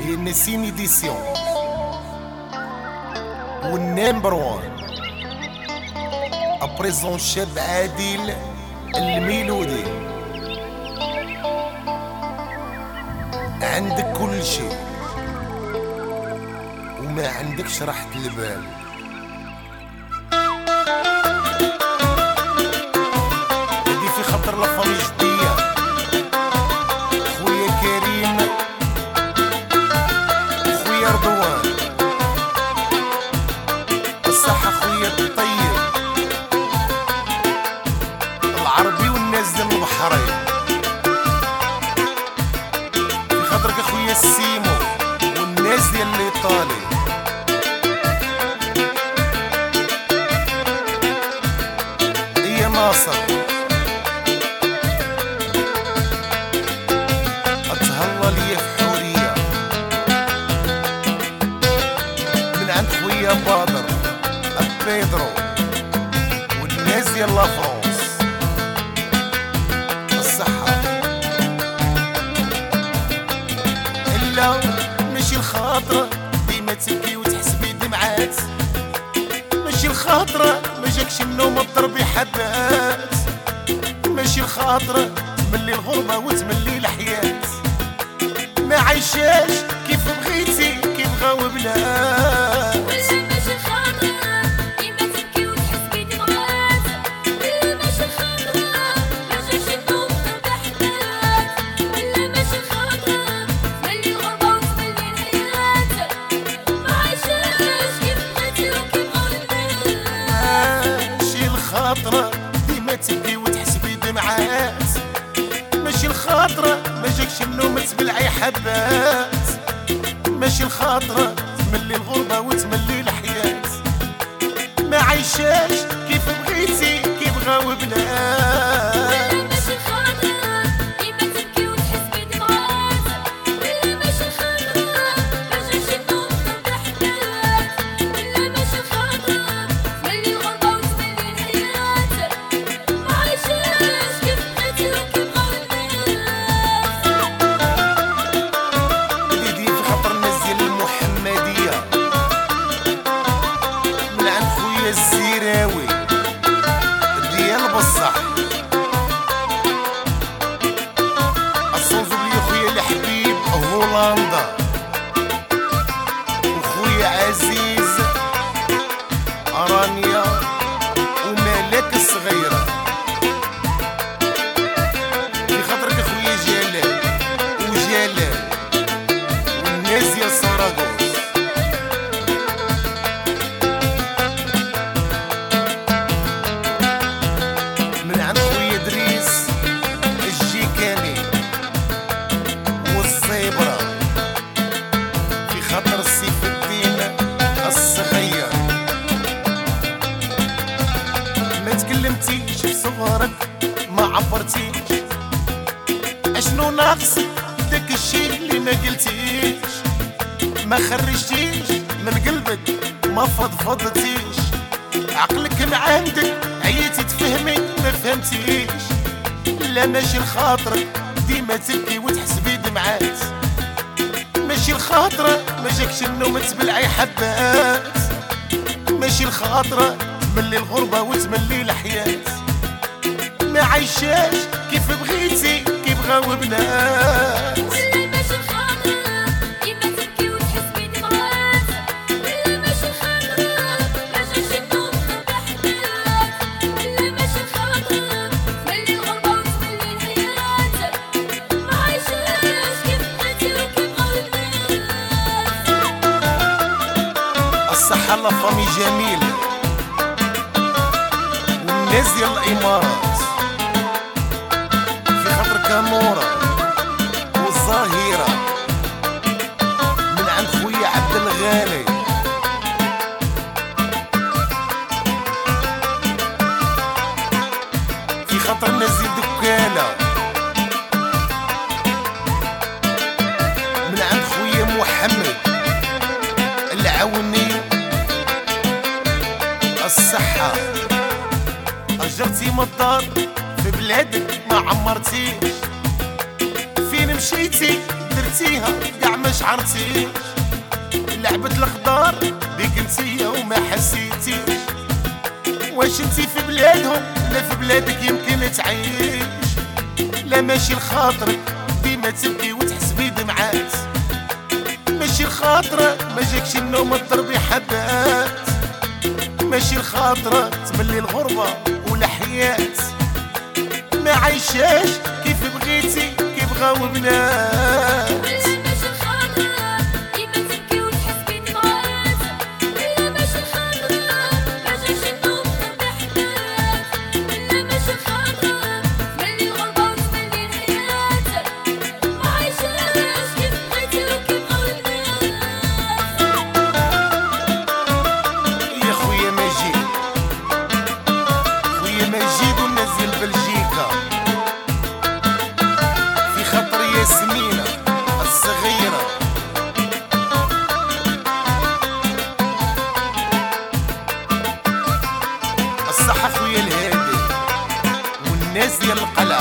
نسيم إديسيون والنمبر وان أبريزون شاب عادل الميلودي. عندك كل شيء وما عندكش راحة البال. هادي في خطر لافامي جدية، خويا كريم وخويا رضوان، الصحة خويا الطيب العربي والناس ديال البحرين. في خاطرك اخويا السيمو والناس ديال الايطالي. يا ناصر اتهلا ليا في حورية من عند خويا بادر بيدرو والناس ديال لافرونس. الصحة إلا ماشي الخاطرة ديما تبكي وتحسبي دمعات، ماشي الخاطرة ما جاكش النوم الضربي حبات، ماشي الخاطرة تملي الغربة وتملي الحياة، ما عايشاش كيف بغيتي كيف بغاو بنات. الخاطرة ديما تبكي وتحسبي دمعات، ماشي الخاطرة ما جاكش النوم تبلعي حبات، ماشي الخاطرة تملي الغربة وتملي الحياة، ما عايشاش كيف بغيتي كيف بغاو بنات. الزيراوي ديال بصح الصوزو لي خويا الحبيب هولندا وخويا عزيز رانيا ومالك الصغيرة. في خاطرك خويا جلال وجلال والناس ديال سراغوس. في خاطر سيف الدين الصغير ما تكلمتيش في صغرك ما عبرتيش اشنو ناقص داك الشي اللي ما قلتيش، ما خرجتيش من قلبك ما فضفضتيش، عقلك ما عندك عييتي تفهمي ما فهمتيش. لا ماشي الخاطرك ديما تبكي وتحسبي دمعات، ماشي الخاطرة ما جاكش النوم تبلعي حبات، ماشي الخاطرة تملي الغربة وتملي الحياة، ما عايشاش كيف بغيتي كيف بغاو بنات. الصحة لافامي جميل والناس ديال الإمارات. في خاطر كامورة والظاهرة من عند خويا عبد الغالي. في خاطر الناس ديال دكالة من عند خويا محمد العوني. الصحة أجرتي من الدار في بلادك ما عمرتيش، فين مشيتي درتيها قاع ما شعرتيش لعبة القدر بيك انتيا وما حسيتيش. واش انتي في بلادهم لا في بلادك يمكن تعيش؟ لا ماشي لخاطرك ديما تبكي وتحسبي دمعات، ماشي لخاطرك ما جاكش النوم الضربي حبات، ماشي لخاطرك تملي الغربة ولا حيات، ما عايشاش كيف بغيتي كيف بغاو بنات. مجيد ونزل بلجيكا في خطر ياسمينة الصغيرة. الصحة خويا الهادي والناس ديال القلعة.